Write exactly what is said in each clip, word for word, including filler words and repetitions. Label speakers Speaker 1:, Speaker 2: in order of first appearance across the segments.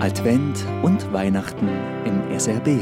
Speaker 1: Advent und Weihnachten im S R B.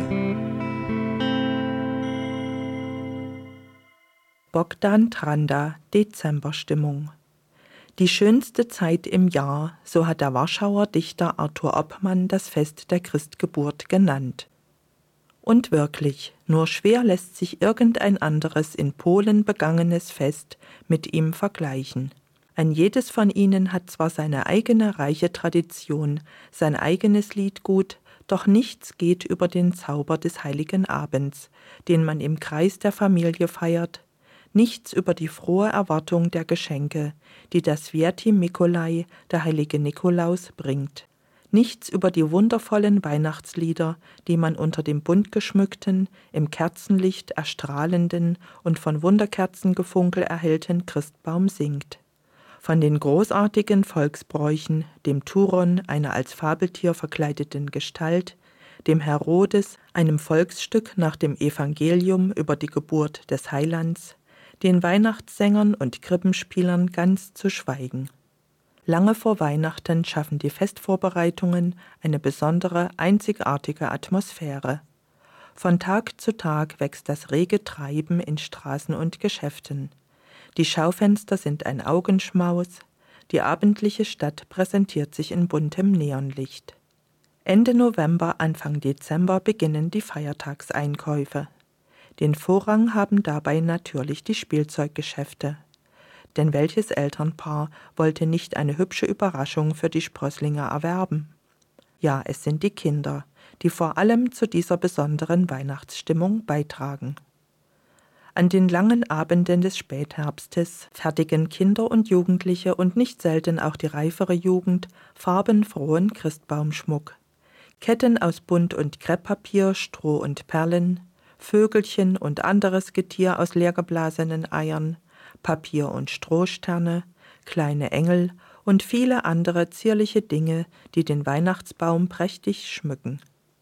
Speaker 2: Bogdan Tranda, Dezemberstimmung. Die schönste Zeit im Jahr, so hat der Warschauer Dichter Arthur Oppmann das Fest der Christgeburt genannt. Und wirklich, nur schwer lässt sich irgendein anderes in Polen begangenes Fest mit ihm vergleichen. Ein jedes von ihnen hat zwar seine eigene reiche Tradition, sein eigenes Liedgut, doch nichts geht über den Zauber des Heiligen Abends, den man im Kreis der Familie feiert, nichts über die frohe Erwartung der Geschenke, die das Svätý Mikolaj, der heilige Nikolaus, bringt. Nichts über die wundervollen Weihnachtslieder, die man unter dem bunt geschmückten, im Kerzenlicht erstrahlenden und von Wunderkerzengefunkel erhellten Christbaum singt. Von den großartigen Volksbräuchen, dem Turon, einer als Fabeltier verkleideten Gestalt, dem Herodes, einem Volksstück nach dem Evangelium über die Geburt des Heilands, den Weihnachtssängern und Krippenspielern ganz zu schweigen. Lange vor Weihnachten schaffen die Festvorbereitungen eine besondere, einzigartige Atmosphäre. Von Tag zu Tag wächst das rege Treiben in Straßen und Geschäften. Die Schaufenster sind ein Augenschmaus, die abendliche Stadt präsentiert sich in buntem Neonlicht. Ende November, Anfang Dezember beginnen die Feiertagseinkäufe. Den Vorrang haben dabei natürlich die Spielzeuggeschäfte. Denn welches Elternpaar wollte nicht eine hübsche Überraschung für die Sprösslinge erwerben? Ja, es sind die Kinder, die vor allem zu dieser besonderen Weihnachtsstimmung beitragen. An den langen Abenden des Spätherbstes fertigen Kinder und Jugendliche und nicht selten auch die reifere Jugend farbenfrohen Christbaumschmuck. Ketten aus Bunt- und Krepppapier, Stroh und Perlen, Vögelchen und anderes Getier aus leergeblasenen Eiern, Papier- und Strohsterne, kleine Engel und viele andere zierliche Dinge, die den Weihnachtsbaum prächtig schmücken.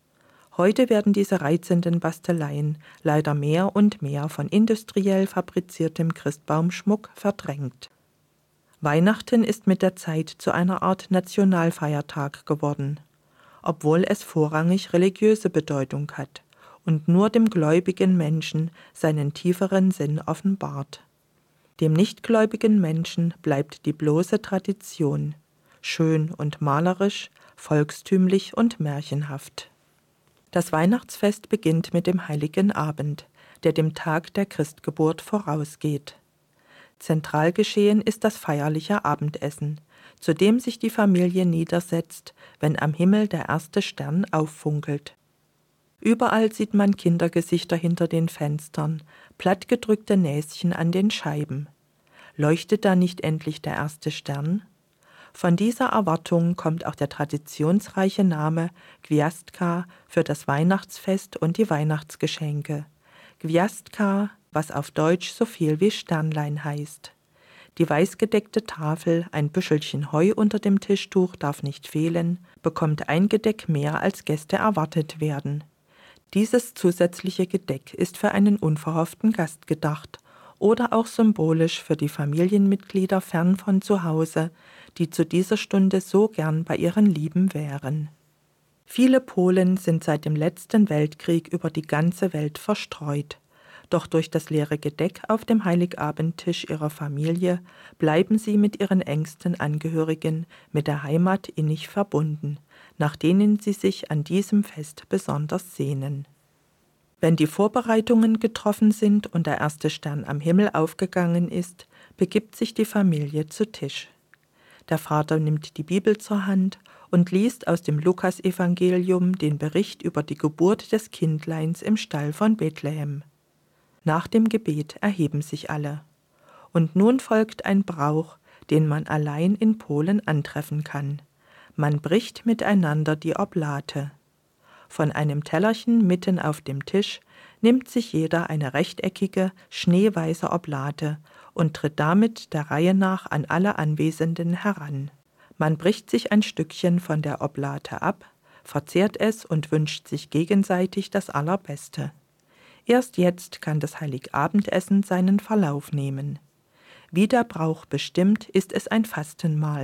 Speaker 2: Heute werden diese reizenden Basteleien leider mehr und mehr von industriell fabriziertem Christbaumschmuck verdrängt. Weihnachten ist mit der Zeit zu einer Art Nationalfeiertag geworden, obwohl es vorrangig religiöse Bedeutung hat und nur dem gläubigen Menschen seinen tieferen Sinn offenbart. Dem nichtgläubigen Menschen bleibt die bloße Tradition, schön und malerisch, volkstümlich und märchenhaft. Das Weihnachtsfest beginnt mit dem Heiligen Abend, der dem Tag der Christgeburt vorausgeht. Zentral geschehen ist das feierliche Abendessen, zu dem sich die Familie niedersetzt, wenn am Himmel der erste Stern auffunkelt. Überall sieht man Kindergesichter hinter den Fenstern, plattgedrückte Näschen an den Scheiben. Leuchtet da nicht endlich der erste Stern? Von dieser Erwartung kommt auch der traditionsreiche Name Gwiazdka für das Weihnachtsfest und die Weihnachtsgeschenke. Gwiazdka, was auf Deutsch so viel wie Sternlein heißt. Die weißgedeckte Tafel, ein Büschelchen Heu unter dem Tischtuch darf nicht fehlen, bekommt ein Gedeck mehr als Gäste erwartet werden. Dieses zusätzliche Gedeck ist für einen unverhofften Gast gedacht oder auch symbolisch für die Familienmitglieder fern von zu Hause, die zu dieser Stunde so gern bei ihren Lieben wären. Viele Polen sind seit dem letzten Weltkrieg über die ganze Welt verstreut. Doch durch das leere Gedeck auf dem Heiligabendtisch ihrer Familie bleiben sie mit ihren engsten Angehörigen mit der Heimat innig verbunden, nach denen sie sich an diesem Fest besonders sehnen. Wenn die Vorbereitungen getroffen sind und der erste Stern am Himmel aufgegangen ist, begibt sich die Familie zu Tisch. Der Vater nimmt die Bibel zur Hand und liest aus dem Lukasevangelium den Bericht über die Geburt des Kindleins im Stall von Bethlehem. Nach dem Gebet erheben sich alle. Und nun folgt ein Brauch, den man allein in Polen antreffen kann. Man bricht miteinander die Oblate. Von einem Tellerchen mitten auf dem Tisch nimmt sich jeder eine rechteckige, schneeweiße Oblate und tritt damit der Reihe nach an alle Anwesenden heran. Man bricht sich ein Stückchen von der Oblate ab, verzehrt es und wünscht sich gegenseitig das Allerbeste. Erst jetzt kann das Heiligabendessen seinen Verlauf nehmen. Wie der Brauch bestimmt, ist es ein Fastenmahl,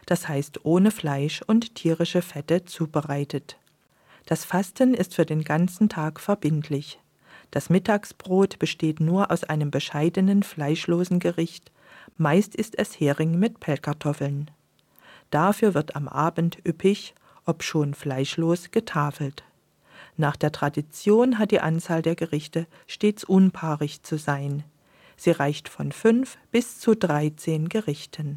Speaker 2: das heißt ohne Fleisch und tierische Fette zubereitet. Das Fasten ist für den ganzen Tag verbindlich. Das Mittagsbrot besteht nur aus einem bescheidenen, fleischlosen Gericht, meist ist es Hering mit Pellkartoffeln. Dafür wird am Abend üppig, obschon fleischlos, getafelt. Nach der Tradition hat die Anzahl der Gerichte stets unpaarig zu sein. Sie reicht von fünf bis zu dreizehn Gerichten.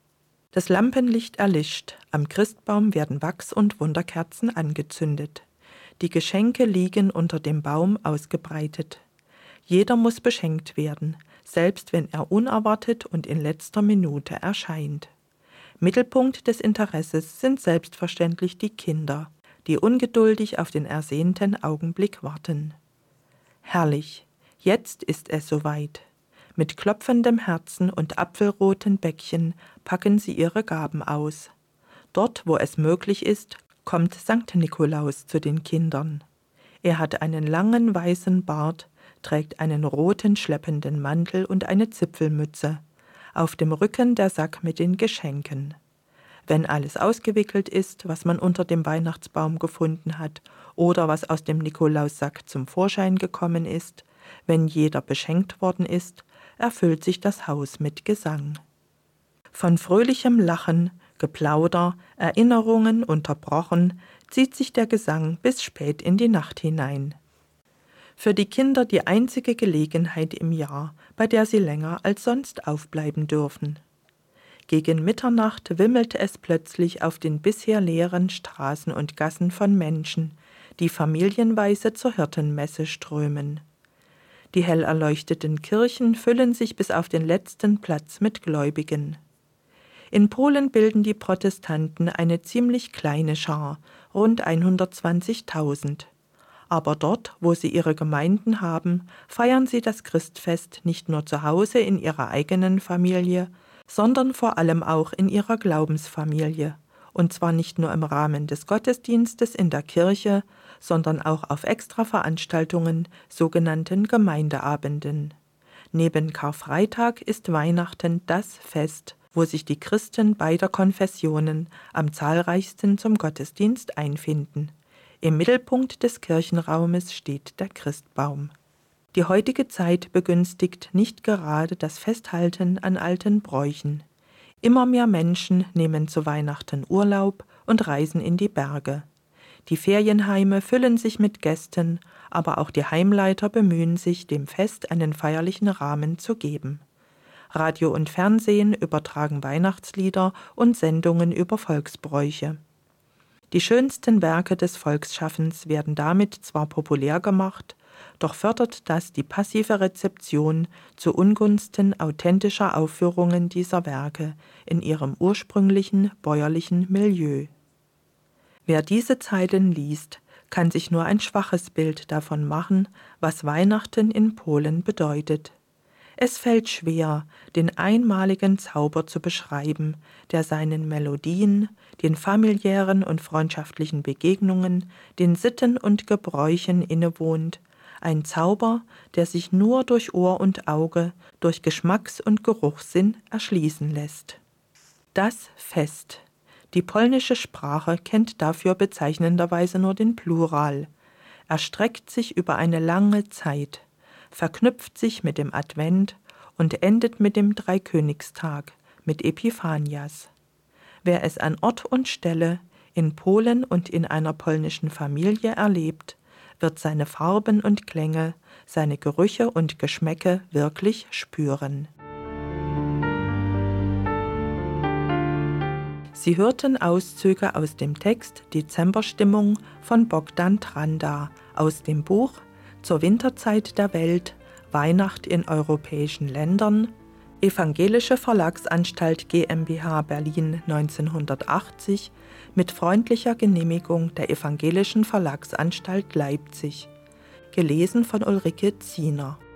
Speaker 2: Das Lampenlicht erlischt, am Christbaum werden Wachs- und Wunderkerzen angezündet. Die Geschenke liegen unter dem Baum ausgebreitet. Jeder muss beschenkt werden, selbst wenn er unerwartet und in letzter Minute erscheint. Mittelpunkt des Interesses sind selbstverständlich die Kinder, die ungeduldig auf den ersehnten Augenblick warten. Herrlich, jetzt ist es soweit. Mit klopfendem Herzen und apfelroten Bäckchen packen sie ihre Gaben aus. Dort, wo es möglich ist, kommt Sankt Nikolaus zu den Kindern. Er hat einen langen weißen Bart, trägt einen roten schleppenden Mantel und eine Zipfelmütze. Auf dem Rücken der Sack mit den Geschenken. Wenn alles ausgewickelt ist, was man unter dem Weihnachtsbaum gefunden hat oder was aus dem Nikolaussack zum Vorschein gekommen ist, wenn jeder beschenkt worden ist, erfüllt sich das Haus mit Gesang. Von fröhlichem Lachen, Geplauder, Erinnerungen unterbrochen, zieht sich der Gesang bis spät in die Nacht hinein. Für die Kinder die einzige Gelegenheit im Jahr, bei der sie länger als sonst aufbleiben dürfen. Gegen Mitternacht wimmelt es plötzlich auf den bisher leeren Straßen und Gassen von Menschen, die familienweise zur Hirtenmesse strömen. Die hell erleuchteten Kirchen füllen sich bis auf den letzten Platz mit Gläubigen. In Polen bilden die Protestanten eine ziemlich kleine Schar, rund hundertzwanzigtausend. Aber dort, wo sie ihre Gemeinden haben, feiern sie das Christfest nicht nur zu Hause in ihrer eigenen Familie, sondern vor allem auch in ihrer Glaubensfamilie. Und zwar nicht nur im Rahmen des Gottesdienstes in der Kirche, sondern auch auf Extraveranstaltungen, sogenannten Gemeindeabenden. Neben Karfreitag ist Weihnachten das Fest, wo sich die Christen beider Konfessionen am zahlreichsten zum Gottesdienst einfinden. Im Mittelpunkt des Kirchenraumes steht der Christbaum. Die heutige Zeit begünstigt nicht gerade das Festhalten an alten Bräuchen. Immer mehr Menschen nehmen zu Weihnachten Urlaub und reisen in die Berge. Die Ferienheime füllen sich mit Gästen, aber auch die Heimleiter bemühen sich, dem Fest einen feierlichen Rahmen zu geben. Radio und Fernsehen übertragen Weihnachtslieder und Sendungen über Volksbräuche. Die schönsten Werke des Volksschaffens werden damit zwar populär gemacht, doch fördert das die passive Rezeption zu Ungunsten authentischer Aufführungen dieser Werke in ihrem ursprünglichen bäuerlichen Milieu. Wer diese Zeilen liest, kann sich nur ein schwaches Bild davon machen, was Weihnachten in Polen bedeutet. Es fällt schwer, den einmaligen Zauber zu beschreiben, der seinen Melodien, den familiären und freundschaftlichen Begegnungen, den Sitten und Gebräuchen innewohnt, ein Zauber, der sich nur durch Ohr und Auge, durch Geschmacks- und Geruchssinn erschließen lässt. Das Fest. Die polnische Sprache kennt dafür bezeichnenderweise nur den Plural, erstreckt sich über eine lange Zeit, verknüpft sich mit dem Advent und endet mit dem Dreikönigstag, mit Epiphanias. Wer es an Ort und Stelle, in Polen und in einer polnischen Familie erlebt, wird seine Farben und Klänge, seine Gerüche und Geschmäcke wirklich spüren. Sie hörten Auszüge aus dem Text Dezemberstimmung von Bogdan Tranda aus dem Buch Zur Winterzeit der Welt, Weihnacht in europäischen Ländern, Evangelische Verlagsanstalt GmbH Berlin neunzehnhundertachtzig mit freundlicher Genehmigung der Evangelischen Verlagsanstalt Leipzig. Gelesen von Ulrike Ziener.